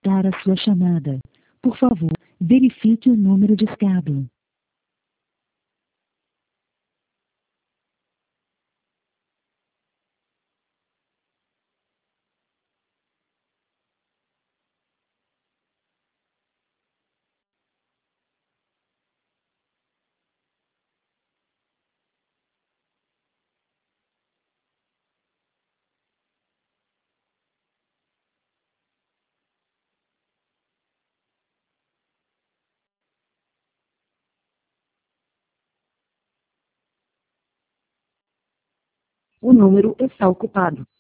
passar a sua chamada. Por favor, verifique o número discado. O número está ocupado.